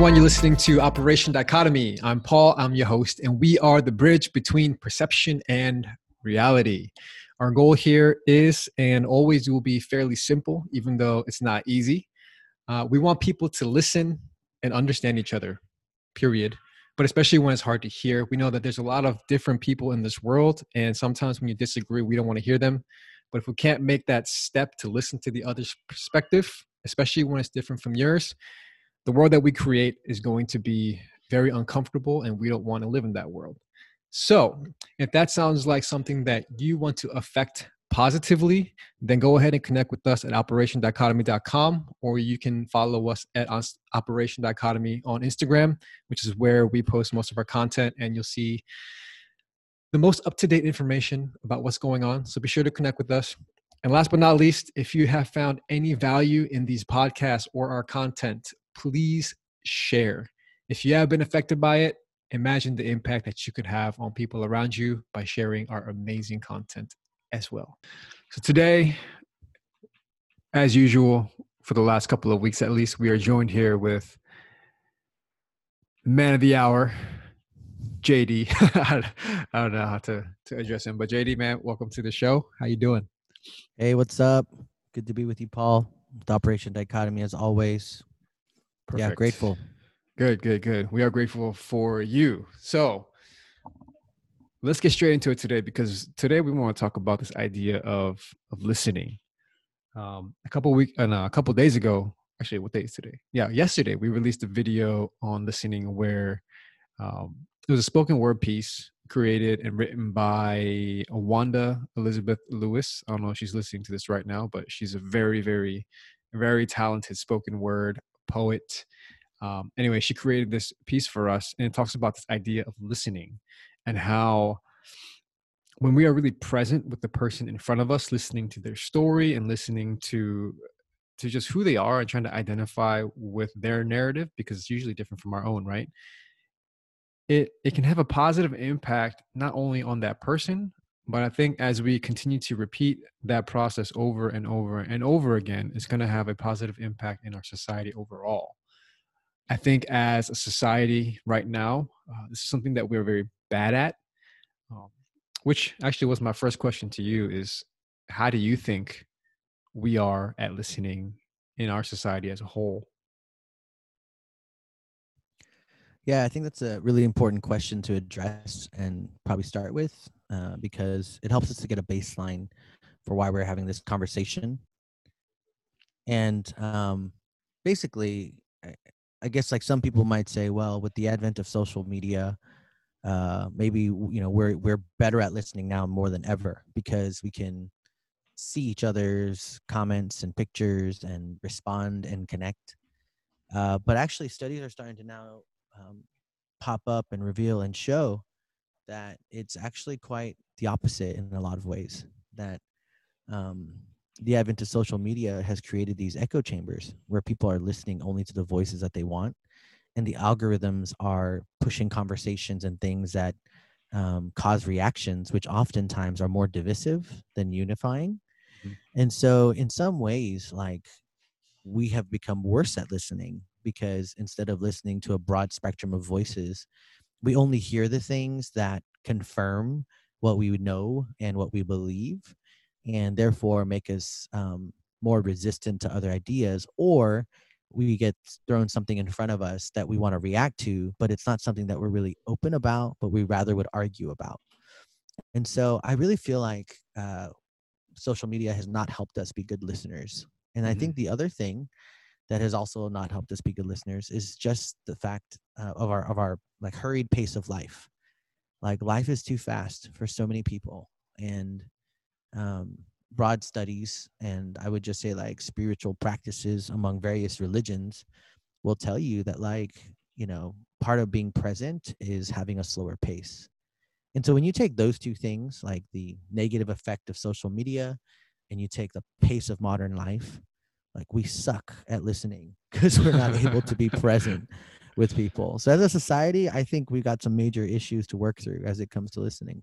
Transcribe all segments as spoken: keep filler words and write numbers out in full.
everyone. You're listening to Operation Dichotomy. I'm Paul. I'm your host, and we are the bridge between perception and reality. Our goal here is and always will be fairly simple, even though it's not easy. Uh, we want people to listen and understand each other, period. But especially when it's hard to hear, we know that there's a lot of different people in this world, and sometimes when you disagree, we don't want to hear them. But if we can't make that step to listen to the other's perspective, especially when it's different from yours, the world that we create is going to be very uncomfortable, and we don't want to live in that world. So if that sounds like something that you want to affect positively, then go ahead and connect with us at operation dichotomy dot com, or you can follow us at Operation Dichotomy on Instagram, which is where we post most of our content, and you'll see the most up-to-date information about what's going on. So be sure to connect with us. And last but not least, if you have found any value in these podcasts or our content, please share. If you have been affected by it, imagine the impact that you could have on people around you by sharing our amazing content as well. So today, as usual, for the last couple of weeks at least, we are joined here with man of the hour, J D. I don't know how to, to address him, but J D, man, welcome to the show. How you doing? Hey, what's up? Good to be with you, Paul. With Operation Dichotomy, as always. Perfect. Yeah, grateful. Good, good, good. We are grateful for you. So let's get straight into it today, because today we want to talk about this idea of of listening. Um, a couple week, uh, no, a couple days ago, actually, what day is today? Yeah, yesterday we released a video on listening where um, it was a spoken word piece created and written by Wanda Elizabeth Lewis. I don't know if she's listening to this right now, but she's a very, very, very talented spoken word poet. Um, anyway, she created this piece for us, and it talks about this idea of listening and how when we are really present with the person in front of us, listening to their story and listening to to just who they are and trying to identify with their narrative, because it's usually different from our own, right? It it can have a positive impact not only on that person, but I think as we continue to repeat that process over and over and over again, it's going to have a positive impact in our society overall. I think as a society right now, uh, this is something that we're very bad at, um, which actually was my first question to you is, how do you think we are at listening in our society as a whole? Yeah, I think that's a really important question to address and probably start with uh, because it helps us to get a baseline for why we're having this conversation. And um, basically, I, I guess like some people might say, well, with the advent of social media, uh, maybe you know we're we're better at listening now more than ever because we can see each other's comments and pictures and respond and connect. Uh, but actually, studies are starting to now um, pop up and reveal and show that it's actually quite the opposite in a lot of ways. That um, the advent of social media has created these echo chambers where people are listening only to the voices that they want, and the algorithms are pushing conversations and things that um, cause reactions, which oftentimes are more divisive than unifying. Mhm. And so, in some ways, like we have become worse at listening because instead of listening to a broad spectrum of voices, we only hear the things that confirm what we know and what we believe, and therefore make us um, more resistant to other ideas, or we get thrown something in front of us that we want to react to, but it's not something that we're really open about, but we rather would argue about. And so I really feel like uh, social media has not helped us be good listeners. And I Mhm. think the other thing that has also not helped us be good listeners is just the fact uh, of our of our like hurried pace of life. Like life is too fast for so many people, and um, broad studies, and I would just say like spiritual practices among various religions will tell you that like you know part of being present is having a slower pace. And so when you take those two things, like the negative effect of social media, and you take the pace of modern life, like we suck at listening because we're not able to be present with people. So as a society, I think we got some major issues to work through as it comes to listening.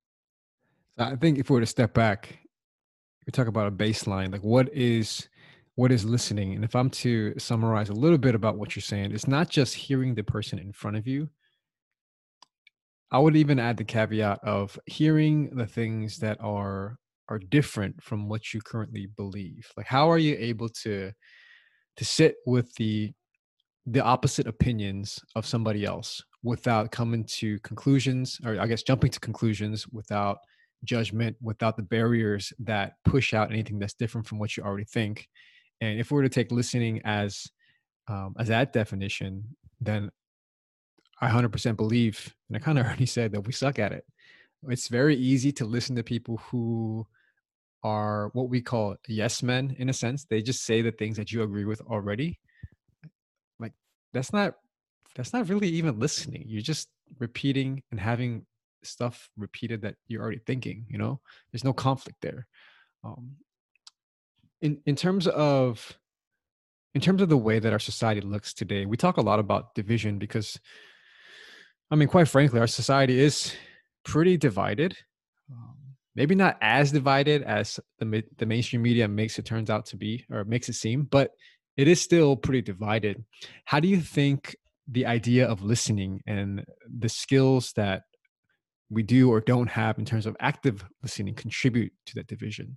I think if we were to step back, we talk about a baseline, like what is what is listening? And if I'm to summarize a little bit about what you're saying, it's not just hearing the person in front of you. I would even add the caveat of hearing the things that are are different from what you currently believe. Like, how are you able to to sit with the the opposite opinions of somebody else without coming to conclusions, or I guess jumping to conclusions without judgment, without the barriers that push out anything that's different from what you already think. And if we were to take listening as um, as that definition, then I one hundred percent believe, and I kind of already said that we suck at it. It's very easy to listen to people who are what we call yes men in a sense. They just say the things that you agree with already. Like, that's not that's not really even listening. You're just repeating and having stuff repeated that you're already thinking, you know? There's no conflict there. Um, in in terms of in terms of the way that our society looks today, we talk a lot about division because, I mean, quite frankly, our society is pretty divided. Um, maybe not as divided as the ma- the mainstream media makes it turns out to be, or makes it seem, but it is still pretty divided. How do you think the idea of listening and the skills that we do or don't have in terms of active listening contribute to that division?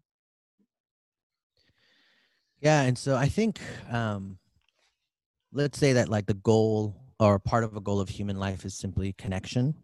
Yeah, and so I think um, let's say that like the goal or part of a goal of human life is simply connection.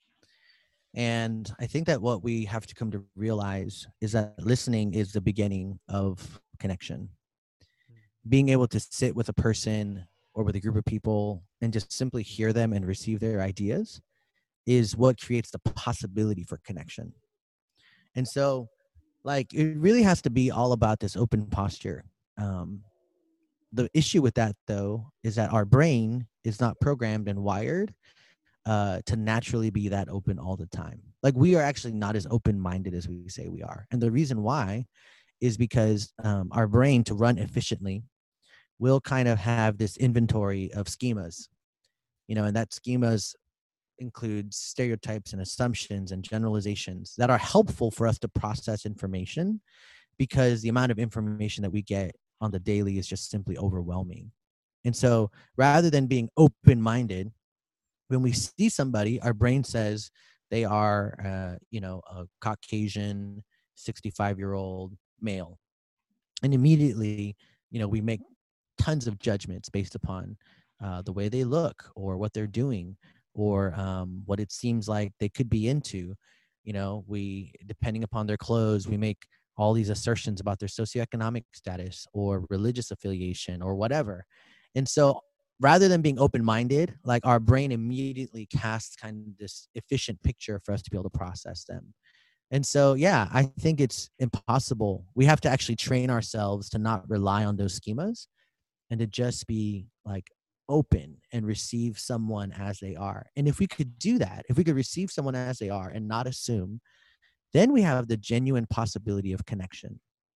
And I think that what we have to come to realize is that listening is the beginning of connection. Being able to sit with a person or with a group of people and just simply hear them and receive their ideas is what creates the possibility for connection. And so, like, it really has to be all about this open posture. Um, the issue with that, though, is that our brain is not programmed and wired uh, to naturally be that open all the time. Like, we are actually not as open minded as we say we are. And the reason why is because um, our brain, to run efficiently, will kind of have this inventory of schemas, you know, and that schemas includes stereotypes and assumptions and generalizations that are helpful for us to process information, because the amount of information that we get on the daily is just simply overwhelming. And so rather than being open-minded, when we see somebody, our brain says they are, uh, you know, a Caucasian sixty-five year old male. And immediately, you know, we make tons of judgments based upon uh, the way they look or what they're doing or um, what it seems like they could be into. You know, we, depending upon their clothes, we make all these assertions about their socioeconomic status or religious affiliation or whatever. And so rather than being open-minded, like our brain immediately casts kind of this efficient picture for us to be able to process them. And so, yeah, I think it's impossible. We have to actually train ourselves to not rely on those schemas and to just be like open and receive someone as they are. And if we could do that, if we could receive someone as they are and not assume, then we have the genuine possibility of connection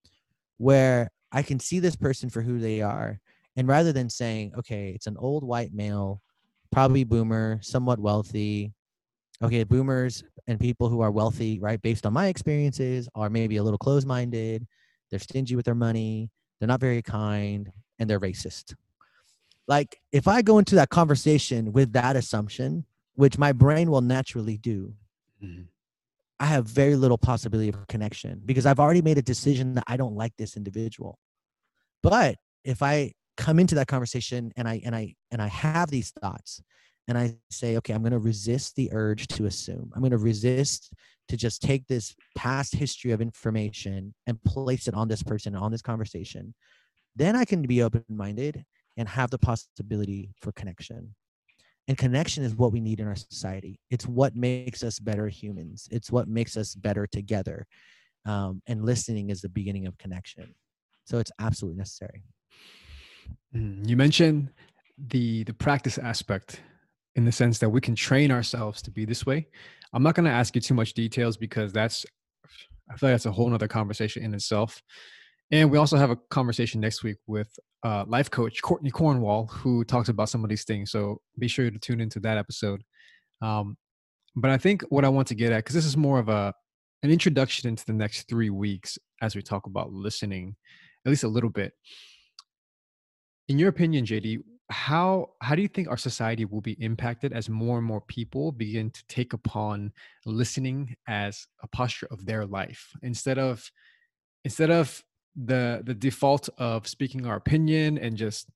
where I can see this person for who they are. And rather than saying, okay, it's an old white male, probably boomer, somewhat wealthy. Okay, boomers and people who are wealthy, right, based on my experiences, are maybe a little closed-minded. They're stingy with their money. They're not very kind, and they're racist. Like, if I go into that conversation with that assumption, which my brain will naturally do, Mhm. I have very little possibility of connection because I've already made a decision that I don't like this individual. But if I come into that conversation and I and I and I have these thoughts and I say, okay, I'm going to resist the urge to assume. I'm going to resist to just take this past history of information and place it on this person, on this conversation. Then I can be open-minded and have the possibility for connection. And connection is what we need in our society. It's what makes us better humans. It's what makes us better together. Um, and listening is the beginning of connection. So it's absolutely necessary. Mm, You mentioned the the practice aspect in the sense that we can train ourselves to be this way. I'm not going to ask you too much details because that's I feel like that's a whole nother conversation in itself. And we also have a conversation next week with uh, life coach Courtney Cornwall, who talks about some of these things. So be sure to tune into that episode. Um, but I think what I want to get at, because this is more of a an introduction into the next three weeks as we talk about listening, at least a little bit. In your opinion, J D, how how do you think our society will be impacted as more and more people begin to take upon listening as a posture of their life instead of instead of the the default of speaking our opinion and just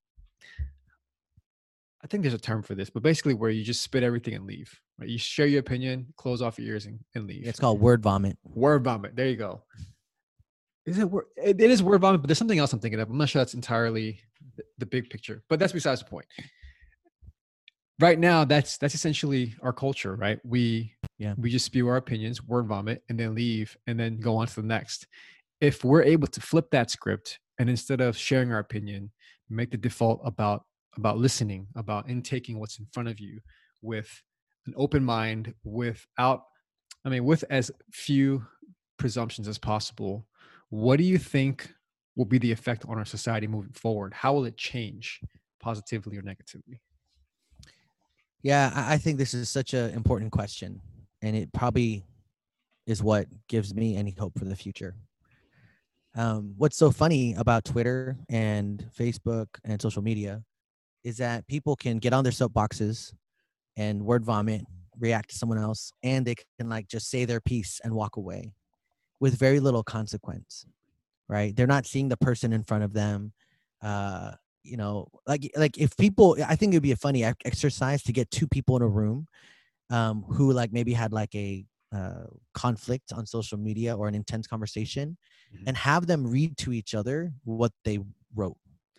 I think there's a term for this, but basically where you just spit everything and leave. Right? You share your opinion, close off your ears and, and Yeah, leave. it's called word vomit. Word vomit. There you go. Is it word? It, it is word vomit, but there's something else I'm thinking of. I'm not sure that's entirely the, the big picture, but that's besides the point. Right now, that's that's essentially our culture, right? We Yeah. we just spew our opinions, word vomit, and then leave, and then go on to the next. If we're able to flip that script, and instead of sharing our opinion, make the default about about listening, about intaking what's in front of you with an open mind, without, I mean, with as few presumptions as possible, what do you think will be the effect on our society moving forward? How will it change positively or negatively? Yeah, I, I think this is such an important question, and it probably is what gives me any hope for the future. Um, what's so funny about Twitter and Facebook and social media is that people can get on their soapboxes and word vomit, react to someone else, and they can like just say their piece and walk away with very little consequence, right? They're not seeing the person in front of them. Uh, you know, like like if people, I think it'd be a funny ec- exercise to get two people in a room um, who like maybe had like a uh, conflict on social media or an intense conversation, Mhm. and have them read to each other what they wrote.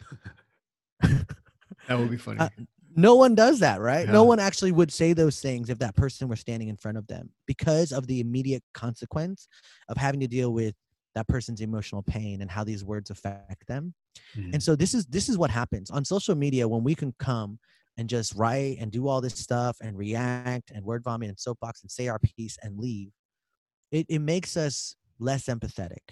That would be uh, funny. no one does that, right? No Yeah. one actually would say those things if that person were standing in front of them because of the immediate consequence of having to deal with that person's emotional pain and how these words affect them. And Mhm. so this is this is what happens on social media when we can come and just write and do all this stuff and react and word vomit and soapbox and say our piece and leave. It it makes us less empathetic.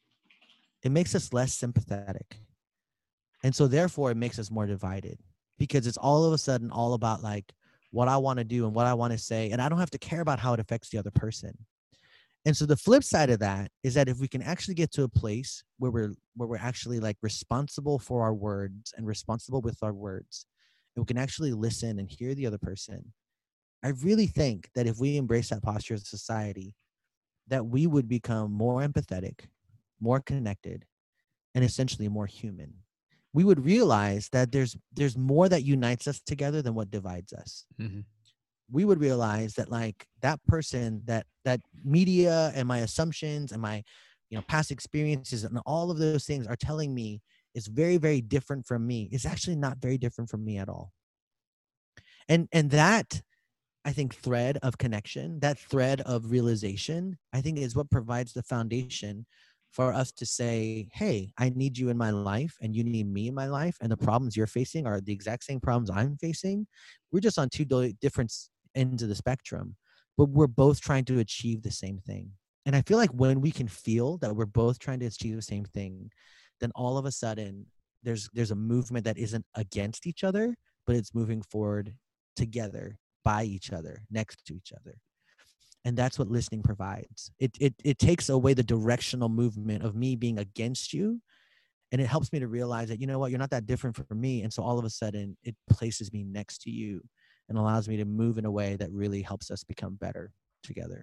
It makes us less sympathetic. And so therefore it makes us more divided because it's all of a sudden all about like what I want to do and what I want to say. And I don't have to care about how it affects the other person. And so the flip side of that is that if we can actually get to a place where we're where we're actually like responsible for our words and responsible with our words, and we can actually listen and hear the other person, I really think that if we embrace that posture as a society, that we would become more empathetic, more connected, and essentially more human. We would realize that there's there's more that unites us together than what divides us. Mhm. We would realize that like that person that that media and my assumptions and my you know past experiences and all of those things are telling me is very very different from me is actually not very different from me at all. And and that, I think, thread of connection, that thread of realization, I think is what provides the foundation for us to say, hey, I need you in my life and you need me in my life. And the problems you're facing are the exact same problems I'm facing. We're just on two do- different s- ends of the spectrum, but we're both trying to achieve the same thing. And I feel like when we can feel that we're both trying to achieve the same thing, then all of a sudden there's there's a movement that isn't against each other, but it's moving forward together, by each other, next to each other. And that's what listening provides. It, it it takes away the directional movement of me being against you, and it helps me to realize that, you know what, you're not that different from me. And so all of a sudden it places me next to you and allows me to move in a way that really helps us become better together.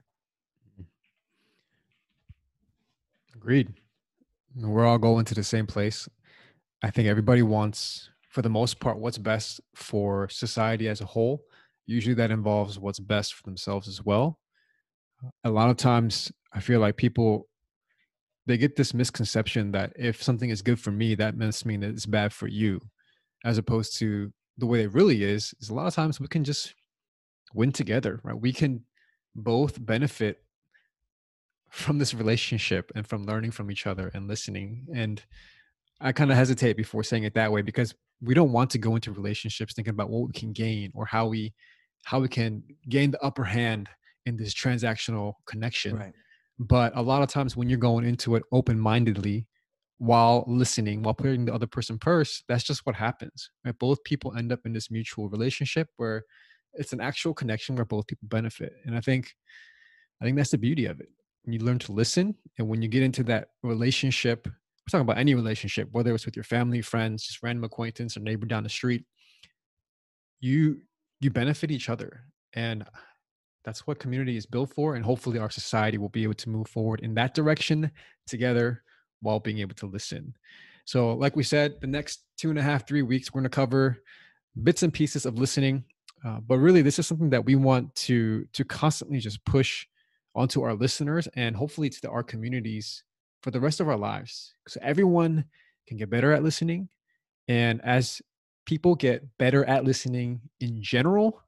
Agreed. We're all going to the same place. I think everybody wants, for the most part, what's best for society as a whole. Usually that involves what's best for themselves as well. A lot of times I feel like people, they get this misconception that if something is good for me, that must mean that it's bad for you, as opposed to the way it really is, is a lot of times we can just win together, right? We can both benefit from this relationship and from learning from each other and listening. And I kind of hesitate before saying it that way because we don't want to go into relationships thinking about what we can gain or how we how we can gain the upper hand in this transactional connection. Right. But a lot of times when you're going into it open-mindedly while listening, while putting the other person first, that's just what happens. Right? Both people end up in this mutual relationship where it's an actual connection where both people benefit. And I think I think that's the beauty of it. When you learn to listen and when you get into that relationship we're talking about any relationship, whether it's with your family, friends, just random acquaintance or neighbor down the street, you you benefit each other. And that's what community is built for. And hopefully our society will be able to move forward in that direction together while being able to listen. So like we said, the next two and a half, three weeks, we're going to cover bits and pieces of listening. Uh, but really, this is something that we want to, to constantly just push onto our listeners and hopefully to the, our communities for the rest of our lives. So everyone can get better at listening. And as people get better at listening in general,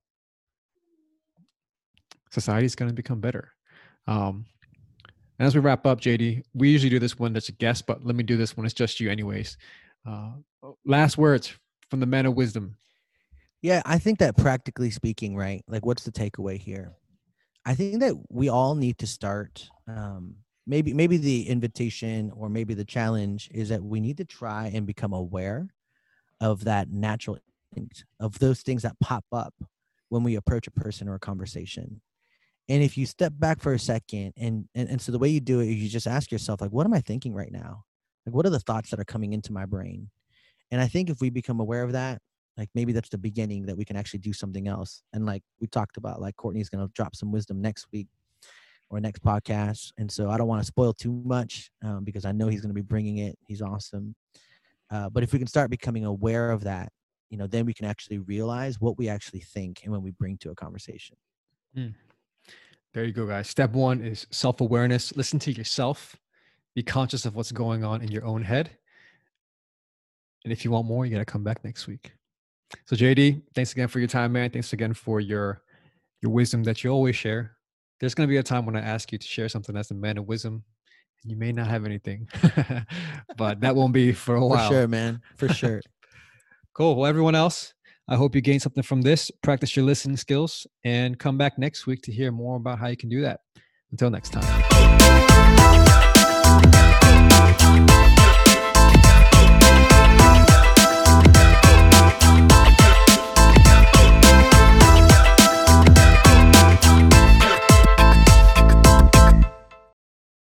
society is going to become better. Um, and as we wrap up, J D, we usually do this when there's a guest, but let me do this when it's just you anyways. Uh, last words from the man of wisdom. Yeah, I think that practically speaking, right? Like, what's the takeaway here? I think that we all need to start. Um, maybe, maybe the invitation or maybe the challenge is that we need to try and become aware of that natural instinct, of those things that pop up when we approach a person or a conversation. And if you step back for a second, and, and and so the way you do it is you just ask yourself, like, what am I thinking right now? Like, what are the thoughts that are coming into my brain? And I think if we become aware of that, like maybe that's the beginning that we can actually do something else. And like we talked about, like Courtney's going to drop some wisdom next week or next podcast. And so I don't want to spoil too much um, because I know he's going to be bringing it. He's awesome. Uh, but if we can start becoming aware of that, you know, then we can actually realize what we actually think and when we bring to a conversation. Mm. There you go, guys. Step one is self-awareness. Listen to yourself. Be conscious of what's going on in your own head. And if you want more, you got to come back next week. So J D, thanks again for your time, man. Thanks again for your your wisdom that you always share. There's going to be a time when I ask you to share something as a man of wisdom. You may not have anything, but that won't be for a while. For sure, man. For sure. Cool. Well, everyone else, I hope you gained something from this. Practice your listening skills and come back next week to hear more about how you can do that. Until next time.